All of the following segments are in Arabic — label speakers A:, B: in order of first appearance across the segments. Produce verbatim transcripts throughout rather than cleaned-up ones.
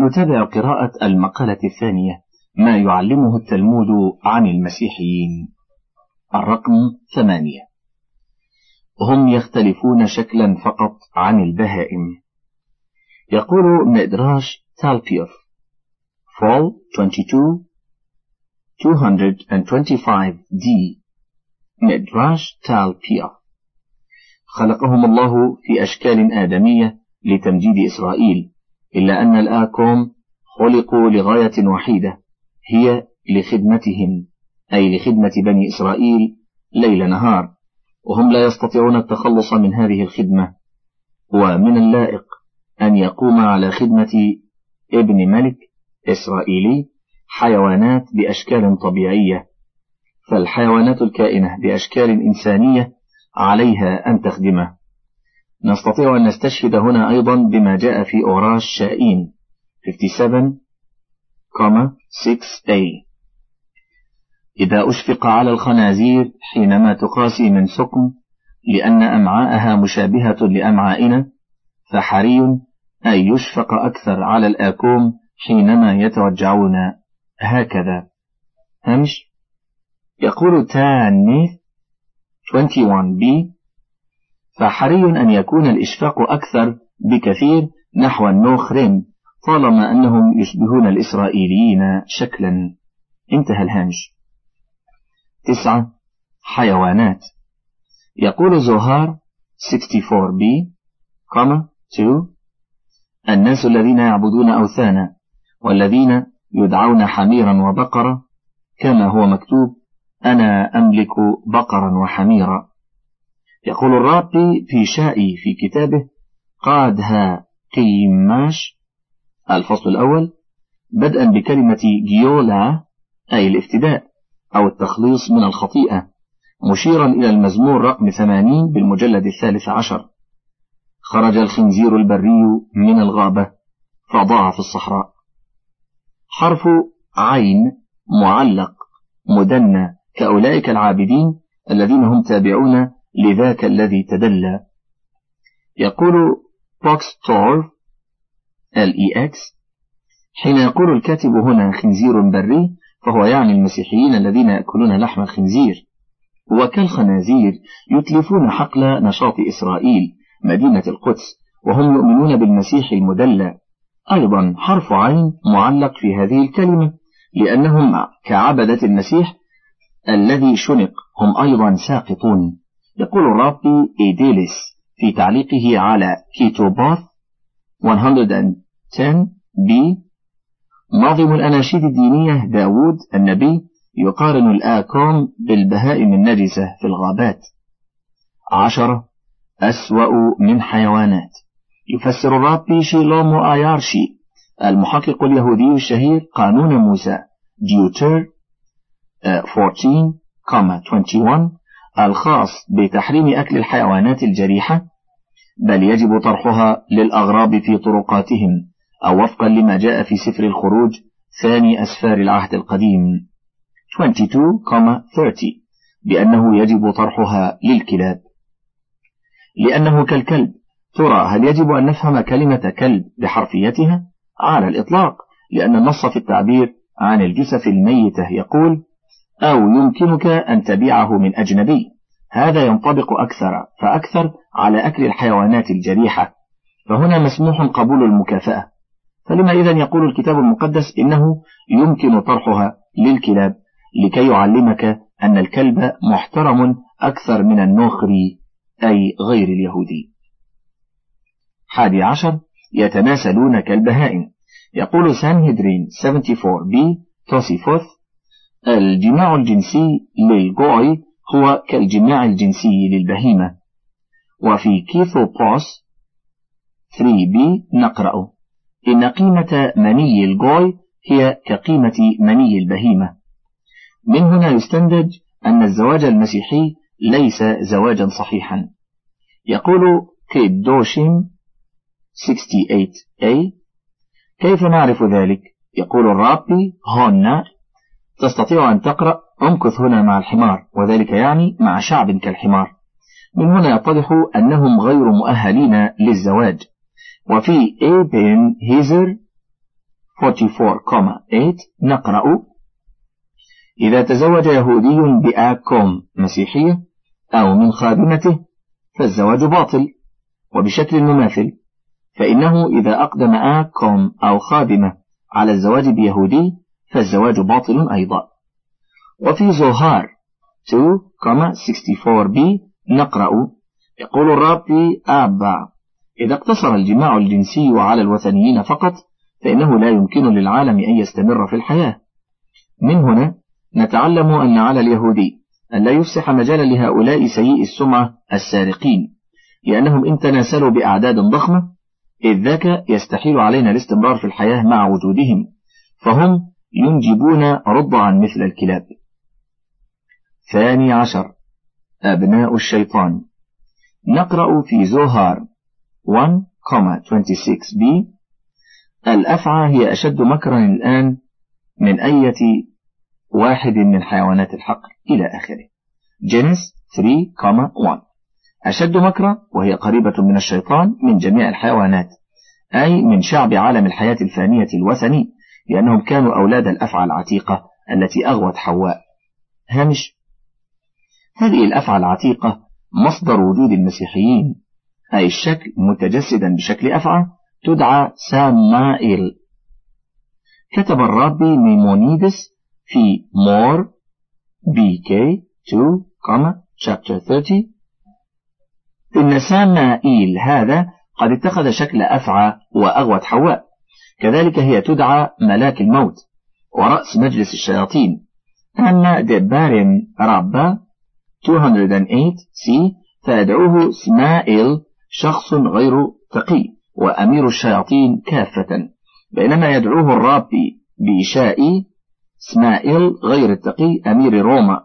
A: نتابع قراءة المقالة الثانية، ما يعلمه التلمود عن المسيحيين. الرقم ثمانية. هم يختلفون شكلا فقط عن البهائم. يقول مدراش تالبيوث Fall اثنين وعشرين مئتين وخمسة وعشرين دي مدراش تالبيوث: خلقهم الله في أشكال آدمية لتمجيد إسرائيل، إلا أن الآكوم خلقوا لغاية وحيدة، هي لخدمتهم، أي لخدمة بني إسرائيل ليل نهار، وهم لا يستطيعون التخلص من هذه الخدمة. ومن اللائق أن يقوم على خدمة ابن ملك إسرائيلي حيوانات بأشكال طبيعية، فالحيوانات الكائنة بأشكال إنسانية عليها أن تخدمه. نستطيع أن نستشهد هنا أيضا بما جاء في أوراش شائين سبعة وخمسين ستة A: إذا أشفق على الخنازير حينما تقاسي من سقم لأن أمعاءها مشابهة لأمعائنا، فحري أن يشفق أكثر على الآكوم حينما يتوجعون هكذا. همش. يقول تانيث واحد وعشرين B: فحري أن يكون الإشفاق أكثر بكثير نحو النوخرين طالما أنهم يشبهون الإسرائيليين شكلا. انتهى الهامش. تسعة. حيوانات. يقول زهار أربعة وستين B كما اثنين: الناس الذين يعبدون أوثانا والذين يدعون حميرا وبقرة، كما هو مكتوب: أنا أملك بقرا وحميرا. يقول الرابي في شائي في كتابه قادها قيماش الفصل الأول، بدءا بكلمة جيولا أي الافتداء أو التخليص من الخطيئة، مشيرا إلى المزمور رقم ثمانين بالمجلد الثالث عشر: خرج الخنزير البري من الغابة فضاع في الصحراء. حرف عين معلق مدنى كأولئك العابدين الذين هم تابعون لذاك الذي تدلى. يقول بوكستورف إل إي إكس: حين يقول الكاتب هنا خنزير بري فهو يعني المسيحيين الذين يأكلون لحم الخنزير، وكالخنازير يتلفون حقل نشاط إسرائيل مدينة القدس، وهم يؤمنون بالمسيح المدلى. أيضا حرف عين معلق في هذه الكلمة لأنهم كعبدة المسيح الذي شنق هم أيضا ساقطون. يقول الرابي إيديلس في تعليقه على كيتوباث مئة وعشرة B: ناظم الأناشيد الدينية داود النبي يقارن الآكوم بالبهائم النجسة في الغابات. عشرة. أسوأ من حيوانات. يفسر الرابي شيلومو آيارشي المحقق اليهودي الشهير قانون موسى ديوتر أربعة عشر واحد وعشرين الخاص بتحريم أكل الحيوانات الجريحة، بل يجب طرحها للأغراب في طرقاتهم، أو وفقا لما جاء في سفر الخروج ثاني أسفار العهد القديم اثنين وعشرين ثلاثين بأنه يجب طرحها للكلاب لأنه كالكلب. ترى هل يجب أن نفهم كلمة كلب بحرفيتها؟ على الإطلاق، لأن النص في التعبير عن الجثث الميتة يقول: أو يمكنك أن تبيعه من أجنبي. هذا ينطبق أكثر فأكثر على أكل الحيوانات الجريحة، فهنا مسموح قبول المكافأة. فلما إذن يقول الكتاب المقدس إنه يمكن طرحها للكلاب لكي يعلمك أن الكلب محترم أكثر من النوخري أي غير اليهودي. حادي عشر. يتناسلون كالبهائم. يقول سانهدرين أربعة وسبعين B توسيفوث: الجماع الجنسي للجوي هو كالجماع الجنسي للبهيمة. وفي كيثوبوس ثلاثة B نقرأ: إن قيمة مني الجوي هي كقيمة مني البهيمة. من هنا يستنتج أن الزواج المسيحي ليس زواجا صحيحا. يقول كيدوشين ثمانية وستين A: كيف نعرف ذلك؟ يقول الرابي هنا تستطيع أن تقرأ امكث هنا مع الحمار، وذلك يعني مع شعب كالحمار. من هنا يتضح أنهم غير مؤهلين للزواج. وفي إيبن هيزر أربعة وأربعين ثمانية نقرأ: إذا تزوج يهودي بآكم مسيحية أو من خادمته فالزواج باطل. وبشكل مماثل فإنه إذا أقدم آكم أو خادمة على الزواج بيهودي فالزواج باطل أيضا. وفي زوهار اثنين أربعة وستين بي نقرأ: يقول الرب في آبا: إذا اقتصر الجماع الجنسي على الوثنيين فقط فإنه لا يمكن للعالم أن يستمر في الحياة. من هنا نتعلم أن على اليهودي أن لا يفسح مجالا لهؤلاء سيئي السمعة السارقين، لأنهم إن تناسلوا بأعداد ضخمة إذ ذاك يستحيل علينا الاستمرار في الحياة مع وجودهم، فهم ينجبون رضعا مثل الكلاب. ثاني عشر: أبناء الشيطان. نقرأ في زوهار واحد وستة وعشرين بي: الأفعى هي أشد مكرا الآن من أية واحد من حيوانات الحقل إلى آخره. جينيس ثلاثة واحد: أشد مكرا وهي قريبة من الشيطان من جميع الحيوانات، أي من شعب عالم الحياة الفانية الوثني، لأنهم كانوا أولاد الأفعى العتيقة التي أغوت حواء. هامش: هذه الأفعى العتيقة مصدر وجود المسيحيين، أي الشكل متجسدا بشكل أفعى تدعى سامائيل. كتب الرابي ميمونيدس في مور بي كي اثنين شابتر ثلاثين إن سامائيل هذا قد اتخذ شكل أفعى وأغوت حواء، كذلك هي تدعى ملاك الموت ورأس مجلس الشياطين. أما دبارن رابا مئتين وثمانية سي فيدعوه سمائيل شخص غير تقي وأمير الشياطين كافة، بينما يدعوه الرابي بإشائي سمائيل غير التقي أمير روما.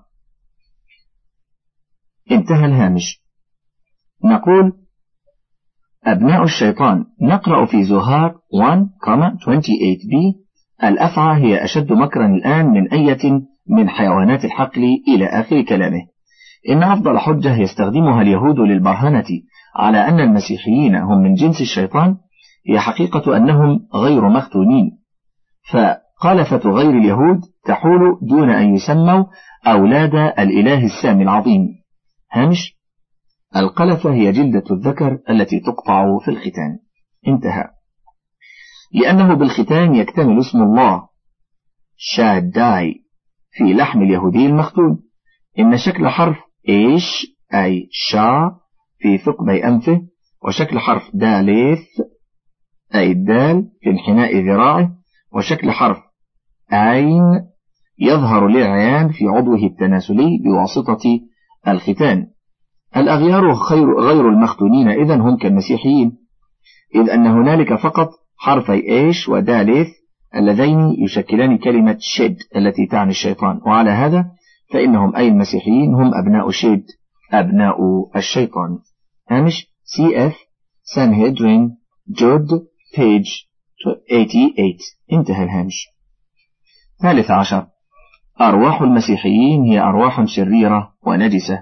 A: انتهى الهامش. نقول: أبناء الشيطان. نقرأ في زوهار واحد وثمانية وعشرين بي: الأفعى هي أشد مكرا الآن من أية من حيوانات الحقل إلى آخر كلامه. إن أفضل حجة يستخدمها اليهود للبرهنة على أن المسيحيين هم من جنس الشيطان هي حقيقة أنهم غير مختونين، فقالفة غير اليهود تحول دون أن يسموا أولاد الإله السامي العظيم. هامش: القلفة هي جلدة الذكر التي تقطع في الختان. انتهى. لأنه بالختان يكتمل اسم الله شاداي في لحم اليهودي المختون. إن شكل حرف إيش أي شا في ثقبي أنفه، وشكل حرف داليث أي الدال في انحناء ذراعه، وشكل حرف عين يظهر للعيان في عضوه التناسلي بواسطة الختان. الأغيار خير غير المختونين إذن هم كالمسيحيين، إذ أن هنالك فقط حرفي إيش وداليث اللذين يشكلان كلمة شد التي تعني الشيطان، وعلى هذا فإنهم أي المسيحيين هم أبناء شد أبناء الشيطان. هامش سي اف سانهيدرين جود بيج ثمانية وثمانين. انتهى الهامش. ثالث عشر: أرواح المسيحيين هي أرواح شريرة ونجسة.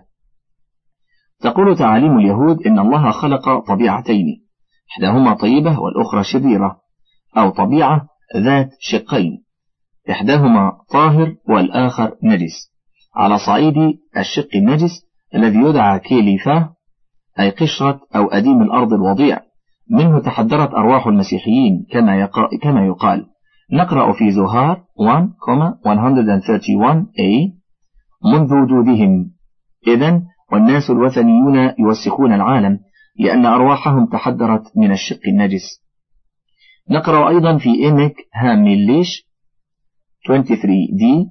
A: تقول تعاليم اليهود إن الله خلق طبيعتين، إحداهما طيبة والأخرى شريرة، أو طبيعة ذات شقين، إحداهما طاهر والآخر نجس. على صعيد الشق النجس الذي يدعى كيليفا أي قشرة أو أديم الأرض الوضيع، منه تحدرت أرواح المسيحيين كما, كما يقال. نقرأ في زوهار واحد مئة وثلاثة وثلاثين A: منذ وجودهم إذن والناس الوثنيون يوسخون العالم لأن أرواحهم تحدرت من الشق النجس. نقرأ أيضا في إيمك هاميليش ثلاثة وعشرين دي: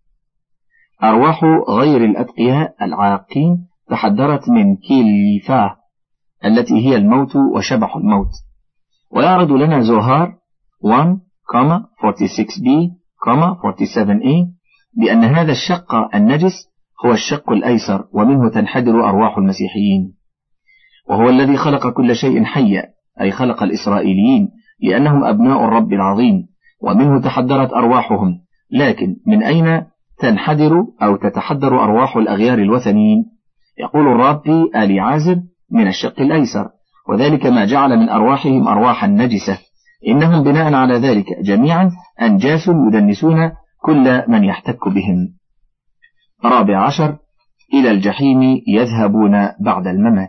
A: أرواح غير الأتقياء العاقين تحدرت من كيليفا التي هي الموت وشبح الموت. ويعرض لنا زوهار واحد أربعة وستين بي سبعة وأربعين A بأن هذا الشق النجس هو الشق الأيسر، ومنه تنحدر أرواح المسيحيين، وهو الذي خلق كل شيء حي، أي خلق الإسرائيليين لأنهم أبناء الرب العظيم، ومنه تحدرت أرواحهم. لكن من أين تنحدر أو تتحدر أرواح الأغيار الوثنيين؟ يقول الرابي آلي عازب: من الشق الأيسر، وذلك ما جعل من أرواحهم أرواحا نجسة، إنهم بناء على ذلك جميعا أنجاس يدنسون كل من يحتك بهم. رابع عشر، إلى الجحيم يذهبون بعد الممات.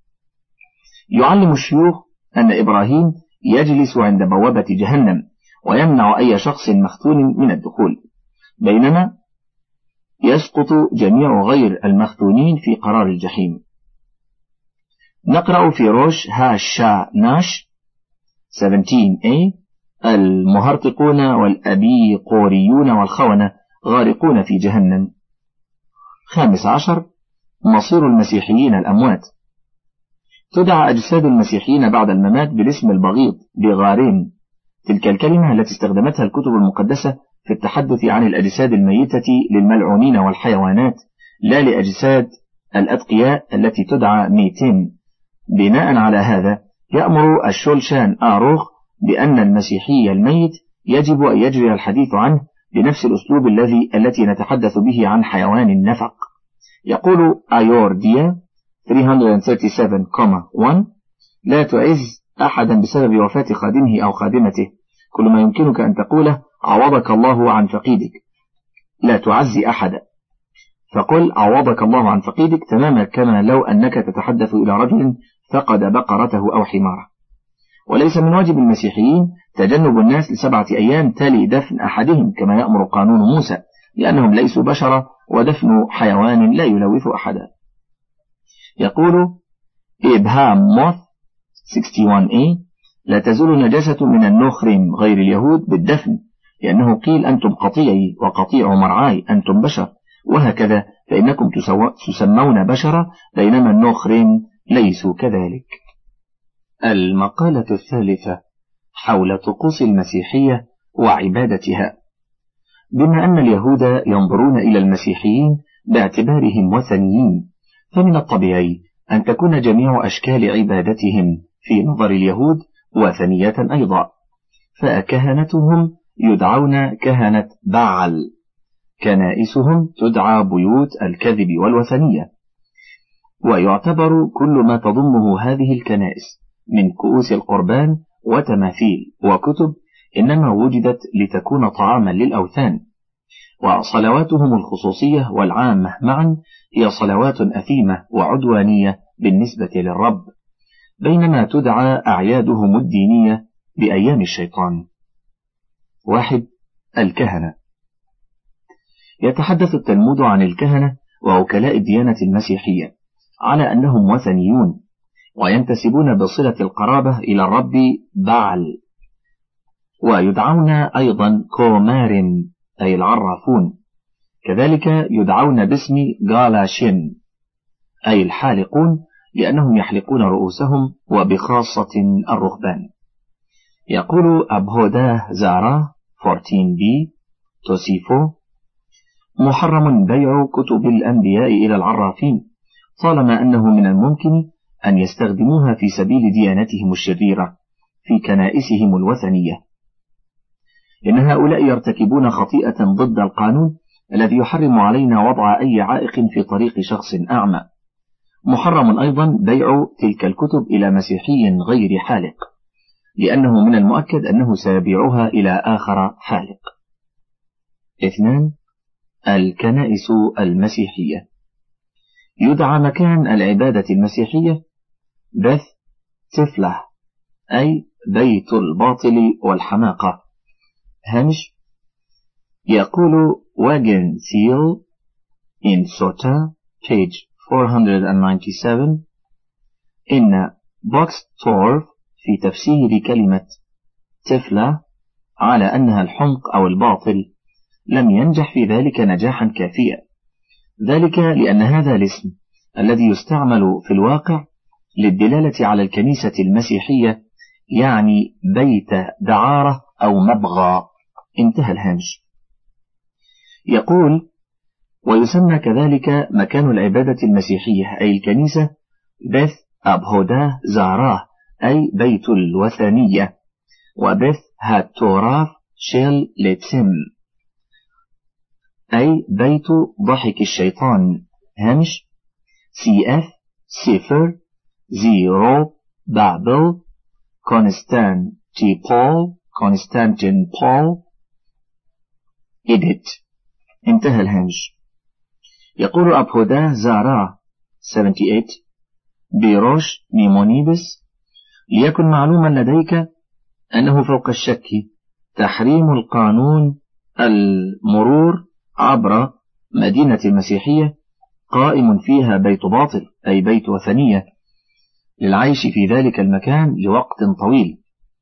A: يعلم الشيوخ أن إبراهيم يجلس عند بوابة جهنم ويمنع أي شخص مختون من الدخول، بينما يسقط جميع غير المختونين في قرار الجحيم. نقرأ في روش هاشا ناش سبعة عشر إيه: المهرطقون والأبيقوريون والخونة غارقون في جهنم. خامس عشر، مصير المسيحيين الأموات. تدعى أجساد المسيحيين بعد الممات بالاسم البغيض بغارين، تلك الكلمة التي استخدمتها الكتب المقدسة في التحدث عن الأجساد الميتة للملعونين والحيوانات، لا لأجساد الأتقياء التي تدعى ميتين. بناء على هذا يأمر الشولشان آروخ بأن المسيحي الميت يجب أن يجري الحديث عنه بنفس الأسلوب الذي التي نتحدث به عن حيوان النفق. يقول أيورديا ثلاثمائة وسبعة وثلاثين واحد: لا تعز أحدا بسبب وفاة خادمه أو خادمته، كل ما يمكنك أن تقوله عوضك الله عن فقيدك، لا تعزي أحدا، فقل عوضك الله عن فقيدك تماما كما لو أنك تتحدث إلى رجل فقد بقرته أو حماره. وليس من واجب المسيحيين تجنب الناس لسبعة أيام تالي دفن أحدهم كما يأمر قانون موسى، لأنهم ليسوا بشرا ودفن حيوان لا يلوث أحدا. يقول إبهام موث واحد وستين إيه: لا تزول نجاسة من النخرم غير اليهود بالدفن، لأنه قيل أنتم قطيعي وقطيع مرعاي، أنتم بشر، وهكذا فإنكم تسمون بشرا بينما النخرم ليسوا كذلك. المقالة الثالثة حول طقوس المسيحية وعبادتها. بما أن اليهود ينظرون إلى المسيحيين باعتبارهم وثنيين، فمن الطبيعي أن تكون جميع أشكال عبادتهم في نظر اليهود وثنية أيضا، فكهنتهم يدعون كهنة بعل، كنائسهم تدعى بيوت الكذب والوثنية، ويعتبر كل ما تضمه هذه الكنائس من كؤوس القربان وتماثيل وكتب إنما وجدت لتكون طعاما للأوثان. وصلواتهم الخصوصية والعامة معا هي صلوات أثيمة وعدوانية بالنسبة للرب، بينما تدعى أعيادهم الدينية بأيام الشيطان. واحد، الكهنة. يتحدث التلمود عن الكهنة ووكلاء الديانة المسيحية على أنهم وثنيون وينتسبون بصلة القرابة إلى الرب بعل، ويدعون أيضا كومارم أي العرافون، كذلك يدعون باسم غالاشين أي الحالقون لأنهم يحلقون رؤوسهم، وبخاصة الرهبان. يقول أبهوداه زاراه أربعة عشر بي توسيفو: محرم بيع كتب الأنبياء إلى العرافين طالما أنه من الممكن أن يستخدموها في سبيل ديانتهم الشريرة في كنائسهم الوثنية، إن هؤلاء يرتكبون خطيئة ضد القانون الذي يحرم علينا وضع أي عائق في طريق شخص أعمى. محرم أيضا بيع تلك الكتب إلى مسيحي غير حالق، لأنه من المؤكد أنه سيبيعها إلى آخر حالق. اثنان، الكنائس المسيحية. يدعى مكان العبادة المسيحية بث تفلة أي بيت الباطل والحماقة. هامش: يقول واجن سيل in Sota page four hundred ninety-seven إن بوكستورف في تفسير كلمة تفلة على أنها الحمق أو الباطل لم ينجح في ذلك نجاحا كافيا، ذلك لأن هذا الاسم الذي يستعمل في الواقع للدلالة على الكنيسة المسيحية يعني بيت دعارة أو مبغى. انتهى الهامش. يقول: ويسمى كذلك مكان العبادة المسيحية أي الكنيسة بث أبهوداه زاراه أي بيت الوثنية، وبث هاتوراف شيل لتسم أي بيت ضحك الشيطان. هامش: سي اف سفر زيرو بابل كونستانتينوبل T. Paul Constantine Paul Edit. انتهى الهامش. يقول أبهودا زارا ثمانية وسبعين بيروش ميمونيدس: ليكن معلوما لديك أنه فوق الشك تحريم القانون المرور عبر مدينة المسيحية قائم فيها بيت باطل أي بيت وثنية للعيش في ذلك المكان لوقت طويل،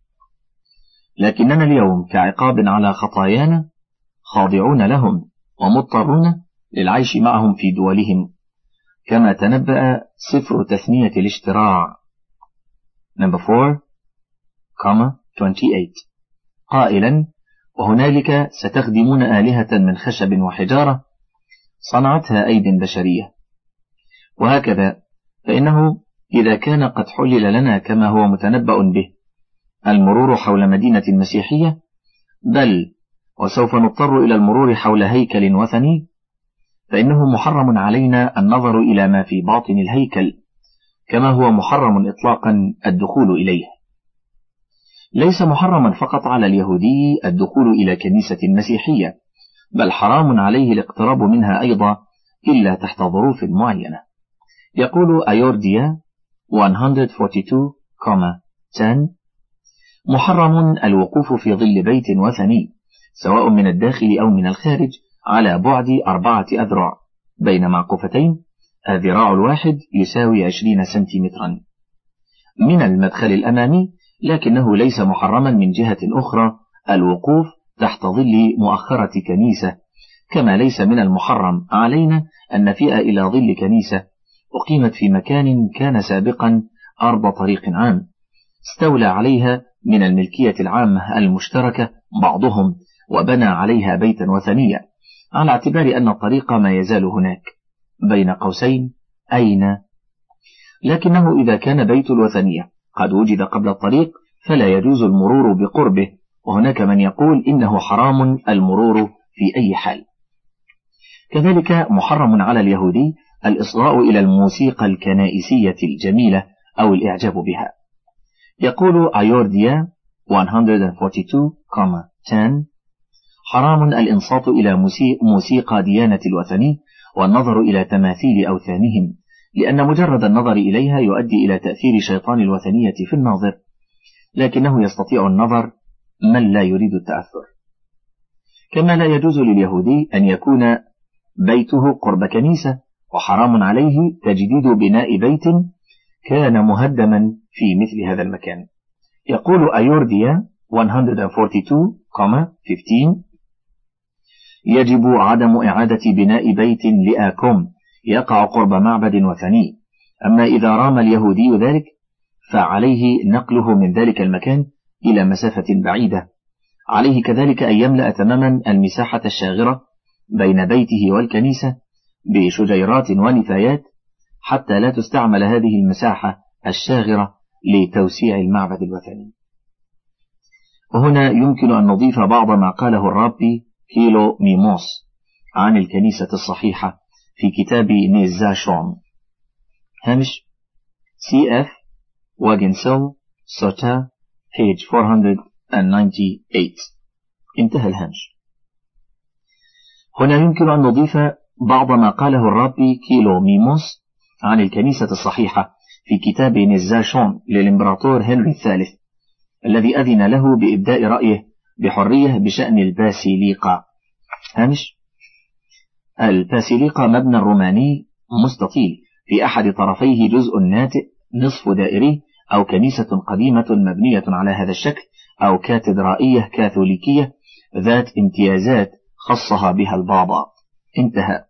A: لكننا اليوم كعقاب على خطايانا خاضعون لهم ومضطرون للعيش معهم في دولهم، كما تنبأ سفر تثنية الاشتراع نمبر أربعة ثمانية وعشرين قائلا: وهنالك ستخدمون آلهة من خشب وحجارة صنعتها أيد بشرية. وهكذا فإنه إذا كان قد حلل لنا كما هو متنبأ به المرور حول مدينة المسيحية، بل وسوف نضطر إلى المرور حول هيكل وثني، فإنه محرم علينا النظر إلى ما في باطن الهيكل كما هو محرم إطلاقا الدخول إليه. ليس محرما فقط على اليهودي الدخول إلى كنيسة مسيحية، بل حرام عليه الاقتراب منها أيضا إلا تحت ظروف معينة. يقول أيورديا مئة واثنين وأربعين عشرة: محرم الوقوف في ظل بيت وثني سواء من الداخل أو من الخارج على بعد أربعة أذرع بين معقوفتين، الذراع الواحد يساوي عشرين سنتيمترا من المدخل الأمامي، لكنه ليس محرما من جهة أخرى الوقوف تحت ظل مؤخرة كنيسة، كما ليس من المحرم علينا أن نفيء إلى ظل كنيسة أقيمت في مكان كان سابقا أرض طريق عام استولى عليها من الملكية العامة المشتركة بعضهم وبنى عليها بيتا وثنيا، على اعتبار أن الطريق ما يزال هناك بين قوسين أين، لكنه إذا كان بيت الوثنية قد وجد قبل الطريق فلا يجوز المرور بقربه، وهناك من يقول إنه حرام المرور في أي حال. كذلك محرم على اليهودي الإصغاء إلى الموسيقى الكنائسية الجميلة أو الإعجاب بها. يقول أيورديا مئة واثنين وأربعين عشرة: حرام الإنصات إلى موسيقى ديانة الوثني والنظر إلى تماثيل أوثانهم، لأن مجرد النظر إليها يؤدي إلى تأثير شيطان الوثنية في الناظر، لكنه يستطيع النظر من لا يريد التأثر. كما لا يجوز لليهودي أن يكون بيته قرب كنيسة، وحرام عليه تجديد بناء بيت كان مهدما في مثل هذا المكان. يقول أيورديا مئة واثنين وأربعين خمسة عشر: يجب عدم إعادة بناء بيت لآكوم يقع قرب معبد وثني، أما إذا رام اليهودي ذلك فعليه نقله من ذلك المكان إلى مسافة بعيدة. عليه كذلك أن يملأ تماما المساحة الشاغرة بين بيته والكنيسة بشجيرات ونفايات حتى لا تستعمل هذه المساحة الشاغرة لتوسيع المعبد الوثني. وهنا يمكن أن نضيف بعض ما قاله الرابي كيلو ميموس عن الكنيسة الصحيحة في كتاب نيزاشون هامش سي اف واجنسل سوتا page أربعمائة وثمانية وتسعين. انتهى الهامش. هنا يمكن أن نضيف بعض ما قاله الرابي كيلو ميموس عن الكنيسة الصحيحة في كتاب نيزاشون للإمبراطور هنري الثالث، الذي أذن له بإبداء رأيه بحرية بشأن الباسيليقا. هامش: الباسيليقا مبنى روماني مستطيل في أحد طرفيه جزء ناتئ نصف دائري، أو كنيسة قديمة مبنية على هذا الشكل، أو كاتدرائية كاثوليكية ذات امتيازات خصها بها البابا. انتهى.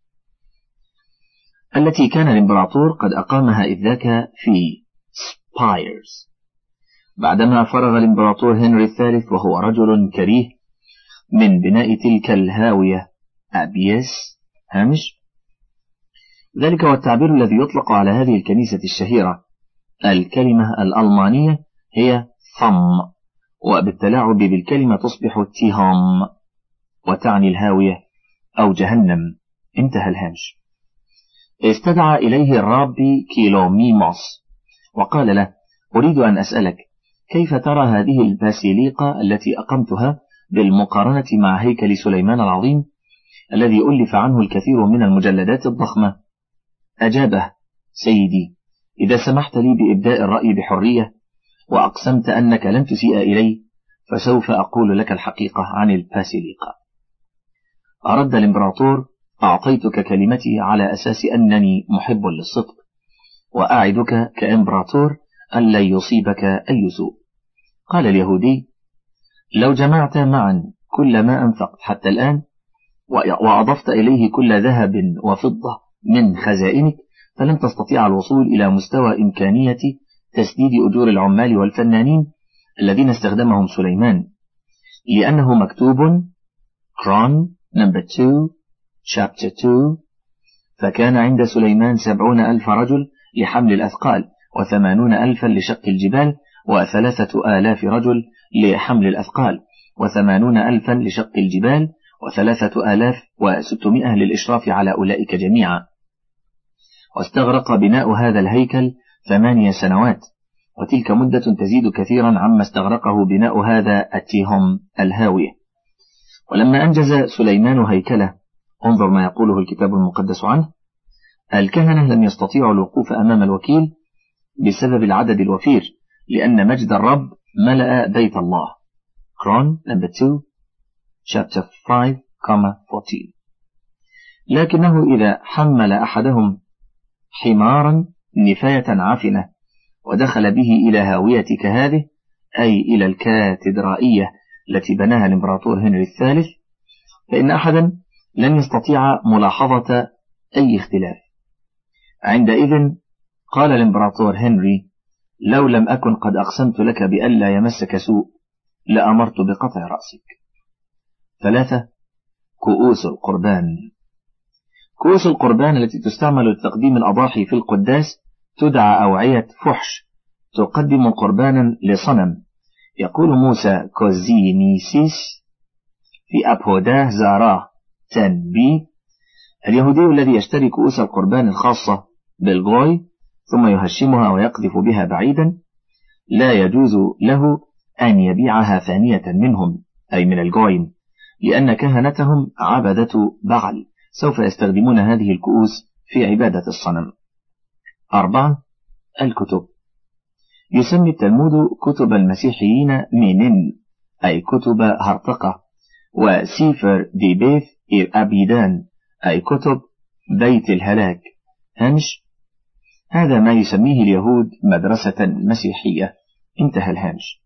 A: التي كان الإمبراطور قد أقامها إذ ذاك في سبايرز. بعدما فرغ الإمبراطور هنري الثالث وهو رجل كريه من بناء تلك الهاوية أبيس هامش، ذلك هو التعبير الذي يطلق على هذه الكنيسة الشهيرة. الكلمة الألمانية هي ثم، وبالتلاعب بالكلمة تصبح تيهام وتعني الهاوية أو جهنم. انتهى الهامش. استدعى إليه الرابي كيلوميموس وقال له: أريد أن أسألك، كيف ترى هذه الباسيليقا التي أقمتها بالمقارنة مع هيكل سليمان العظيم الذي ألف عنه الكثير من المجلدات الضخمة؟ أجابه: سيدي، إذا سمحت لي بإبداء الرأي بحرية وأقسمت أنك لن تسيء إلي، فسوف أقول لك الحقيقة عن الباسيليقا. رد الإمبراطور: أعطيتك كلمتي على أساس أنني محب للصدق، وأعدك كإمبراطور أن لن يصيبك أي سوء. قال اليهودي: لو جمعت معا كل ما أنفقت حتى الآن وأضفت إليه كل ذهب وفضة من خزائنك، فلن تستطيع الوصول إلى مستوى إمكانية تسديد أجور العمال والفنانين الذين استخدمهم سليمان، لأنه مكتوب Quran number two chapter two: فكان عند سليمان سبعون ألف رجل لحمل الأثقال، وثمانون ألفا لشق الجبال، وثلاثة آلاف رجل لحمل الأثقال، وثمانون ألفا لشق الجبال، وثلاثة آلاف وستمائة للإشراف على أولئك جميعا. واستغرق بناء هذا الهيكل ثمانية سنوات، وتلك مدة تزيد كثيرا عما استغرقه بناء هذا التيهم الهاوية. ولما أنجز سليمان هيكله، انظر ما يقوله الكتاب المقدس عنه: الكهنة لم يستطيعوا الوقوف أمام الوكيل بسبب العدد الوفير، لأن مجد الرب ملأ بيت الله. Quran number two chapter five fourteen. لكنه إذا حمل أحدهم حمارا نفاية عفنة ودخل به إلى هاويتك هذه، أي إلى الكاتدرائية التي بناها الإمبراطور هنري الثالث، فإن أحدا لن يستطيع ملاحظة أي اختلاف. عندئذ قال الإمبراطور هنري: لو لم أكن قد أقسمت لك بألا يمسك سوء لأمرت بقطع رأسك. ثلاثة. كؤوس القربان. كؤوس القربان التي تستعمل لتقديم الأضاحي في القداس تدعى أوعية فحش، تقدم قربانا لصنم. يقول موسى كوزينيسيس في أبهوداه زاراه تنبي: اليهودي الذي يشتري كؤوس القربان الخاصة بالغوي ثم يهشمها ويقذف بها بعيدا، لا يجوز له أن يبيعها ثانية منهم، أي من الغويم، لأن كهنتهم عبدة بعل سوف يستخدمون هذه الكؤوس في عبادة الصنم. أربعة. الكتب. يسمي التلمود كتب المسيحيين مينين، أي كتب هرطقة، وسيفر دي بيث أبيدان، أي كتب بيت الهلاك، هنش. هذا ما يسميه اليهود مدرسة مسيحية. انتهى الهنش.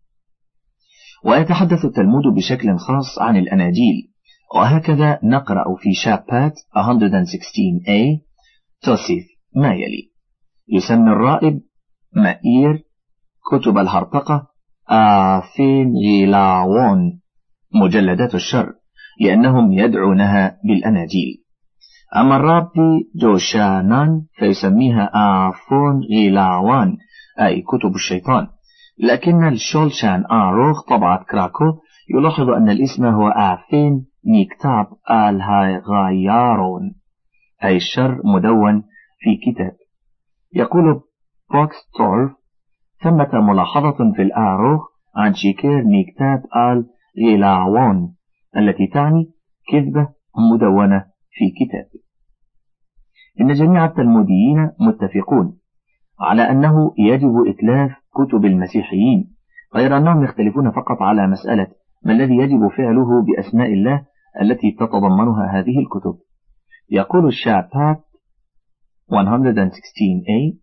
A: ويتحدث التلمود بشكل خاص عن الأناجيل، وهكذا نقرأ في شابات مئة وستة عشر إيه توصيف ما يلي: يسمي الرائب مائير كتب الهرطقة آفين غيلاوون، مجلدات الشر، لأنهم يدعونها بالأناجيل. أما الرابي جوشانان فيسميها آفون غيلاوان، أي كتب الشيطان، لكن الشولشان آروخ طبعة كراكو يلاحظ أن الاسم هو آفين نيكتاب الهايغايارون، أي الشر مدون في كتاب. يقول بوكستورف: ثمة ملاحظة في الآروخ عن شيكير نيكتاب الغيلاوون التي تعني كذبة مدونة في كتاب. إن جميع التلموديين متفقون على أنه يجب إتلاف كتب المسيحيين، غير أنهم يختلفون فقط على مسألة ما الذي يجب فعله بأسماء الله التي تتضمنها هذه الكتب. يقول الشابات مئة وستة عشر إيه: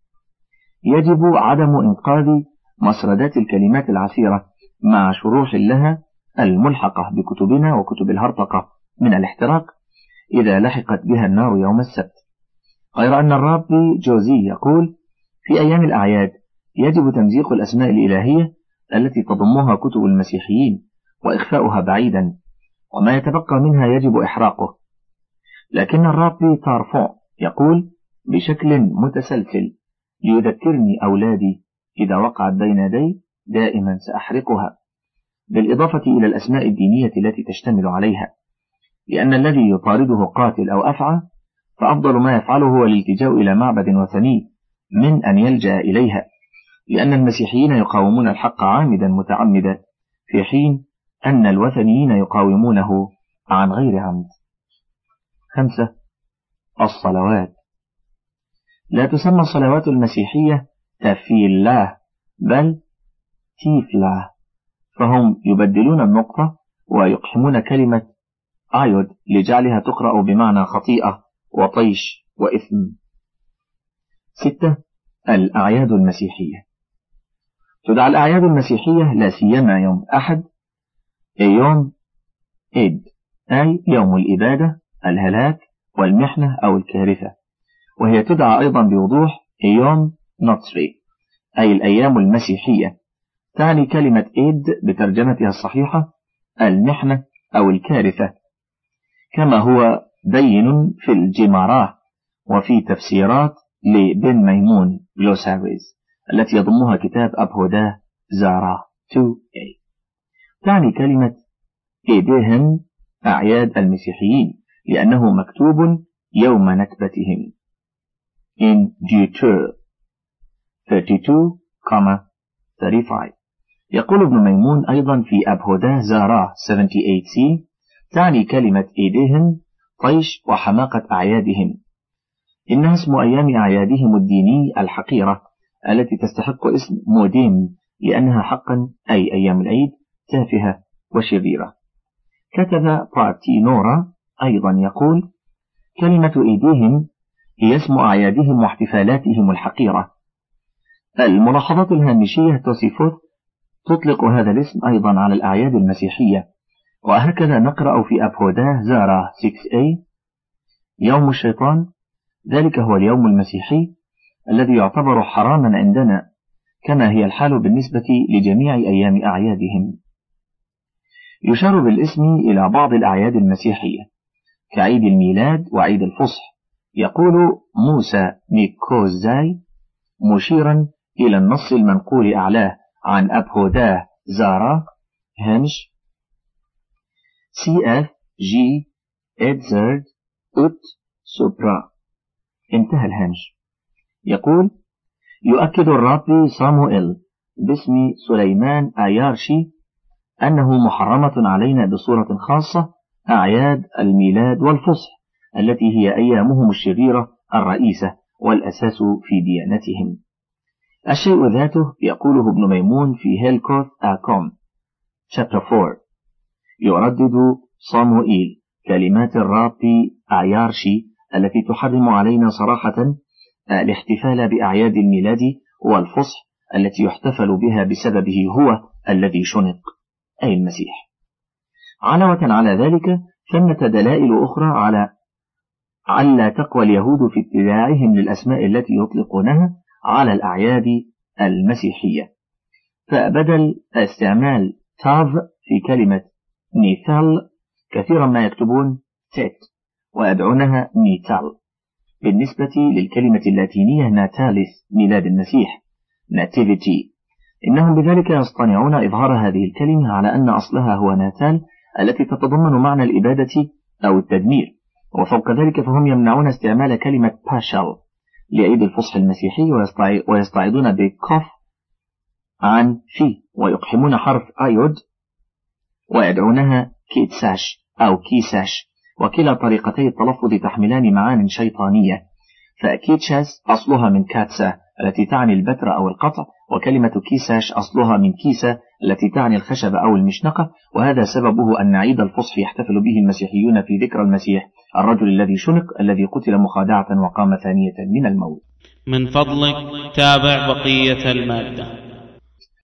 A: يجب عدم إنقاذ مسردات الكلمات العسيرة مع شروح لها الملحقة بكتبنا وكتب الهرطقة من الاحتراق إذا لحقت بها النار يوم السبت. غير أن الرابي جوزي يقول: في أيام الأعياد يجب تمزيق الأسماء الإلهية التي تضمها كتب المسيحيين وإخفاؤها بعيدا، وما يتبقى منها يجب إحراقه. لكن الرابي تارفون يقول بشكل متسلسل: ليذكرني أولادي إذا وقعت بين يدي دائما سأحرقها، بالإضافة إلى الأسماء الدينية التي تشتمل عليها، لأن الذي يطارده قاتل أو أفعى فأفضل ما يفعله هو الالتجاء إلى معبد وثني من أن يلجأ إليها، لأن المسيحيين يقاومون الحق عامدا متعمدا، في حين أن الوثنيين يقاومونه عن غير عمد. خمسة. الصلوات. لا تسمى الصلوات المسيحية تفيلاه بل تيفلاه، فهم يبدلون النقطة ويقحمون كلمة آيود لجعلها تقرأ بمعنى خطيئة وطيش وإثم. ستة. الأعياد المسيحية. تدعى الأعياد المسيحية لا سيما يوم أحد يوم إيد، أي يوم الإبادة، الهلاك والمحنة أو الكارثة، وهي تدعى أيضا بوضوح يوم نوتري، أي الأيام المسيحية. تعني كلمة إيد بترجمتها الصحيحة المحنة أو الكارثة، كما هو بين في الجماراه وفي تفسيرات لبن ميمون جلوساريز التي يضمها كتاب أبهوداه زاراه تو إيه. تعني كلمة إيديهم أعياد المسيحيين لأنه مكتوب يوم نكبتهم in Deuteronomy ثلاثة وثلاثين ثلاثة وخمسين. يقول ابن ميمون أيضا في أبهوداه زاراه ثمانية وسبعين سي تعني كلمة إيديهم طيش وحماقة أعيادهم، إنها اسم أيام أعيادهم الديني الحقيرة التي تستحق اسم موديم لأنها حقا أي أيام العيد تافهة وشريرة. كتب بارتينورا أيضا يقول كلمة إيديهم هي اسم أعيادهم واحتفالاتهم الحقيرة. الملاحظات الهامشية توسيفوث تطلق هذا الاسم أيضا على الأعياد المسيحية، وهكذا نقرأ في أبهوداه زاراه ستة إيه يوم الشيطان، ذلك هو اليوم المسيحي الذي يعتبر حراما عندنا كما هي الحال بالنسبة لجميع أيام أعيادهم. يشار بالاسم إلى بعض الأعياد المسيحية كعيد الميلاد وعيد الفصح. يقول موسى ميكوزاي مشيرا إلى النص المنقول أعلاه عن أبهوداه زاراه هنش سي اف جي ادزرد اوت سوبرا، انتهى الهنش. يقول يؤكد الرابي صاموئيل باسم سليمان آيارشي أنه محرمة علينا بصورة خاصة أعياد الميلاد والفصح التي هي أيامهم الشريرة الرئيسة والأساس في ديانتهم. الشيء ذاته يقوله ابن ميمون في هيلكوث آكوم chapter أربعة. يردد صاموئيل كلمات الرابي آيارشي التي تحرم علينا صراحة الاحتفال بأعياد الميلاد والفصح التي يحتفل بها بسببه هو الذي شنق أي المسيح. علاوة على ذلك ثمة دلائل أخرى على على تقوى اليهود في اتباعهم للأسماء التي يطلقونها على الأعياد المسيحية، فبدل استعمال تاف في كلمة نيثال كثيرا ما يكتبون تيت ويدعونها نيتال. بالنسبة للكلمة اللاتينية ناتاليس ميلاد المسيح ناتيفيتي، إنهم بذلك يصطنعون إظهار هذه الكلمة على أن أصلها هو ناتال التي تتضمن معنى الإبادة أو التدمير، وفوق ذلك فهم يمنعون استعمال كلمة باشل لعيد الفصح المسيحي ويستعيدون بكوف عن في ويقحمون حرف آيود ويدعونها كيتساش أو كيساش، وكلا طريقتي التلفظ تحملان معان شيطانية، فكيتشاس أصلها من كاتسا التي تعني البتر أو القطع، وكلمة كيساش أصلها من كيسة التي تعني الخشب أو المشنقة، وهذا سببه أن عيد الفصح يحتفل به المسيحيون في ذكرى المسيح الرجل الذي شنق الذي قتل مخادعة وقام ثانية من الموت.
B: من فضلك تابع بقية المادة.